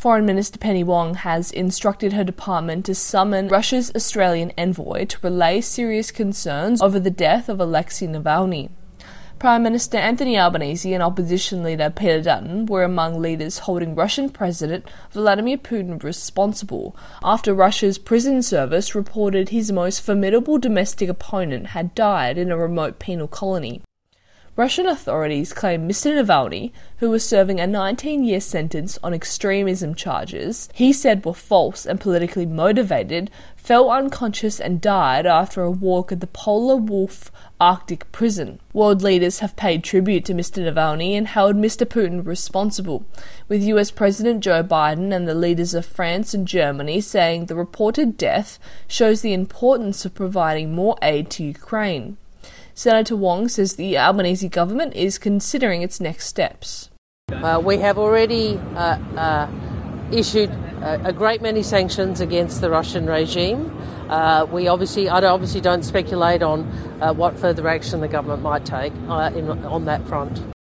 Foreign Minister Penny Wong has instructed her department to summon Russia's Australian envoy to relay serious concerns over the death of Alexei Navalny. Prime Minister Anthony Albanese and opposition leader Peter Dutton were among leaders holding Russian President Vladimir Putin responsible after Russia's prison service reported his most formidable domestic opponent had died in a remote penal colony. Russian authorities claim Mr. Navalny, who was serving a 19-year sentence on extremism charges he said were false and politically motivated, fell unconscious and died after a walk at the Polar Wolf Arctic prison. World leaders have paid tribute to Mr. Navalny and held Mr. Putin responsible, with US President Joe Biden and the leaders of France and Germany saying the reported death shows the importance of providing more aid to Ukraine. Senator Wong says the Albanese government is considering its next steps. We have already issued a great many sanctions against the Russian regime. I obviously don't speculate on what further action the government might take on that front.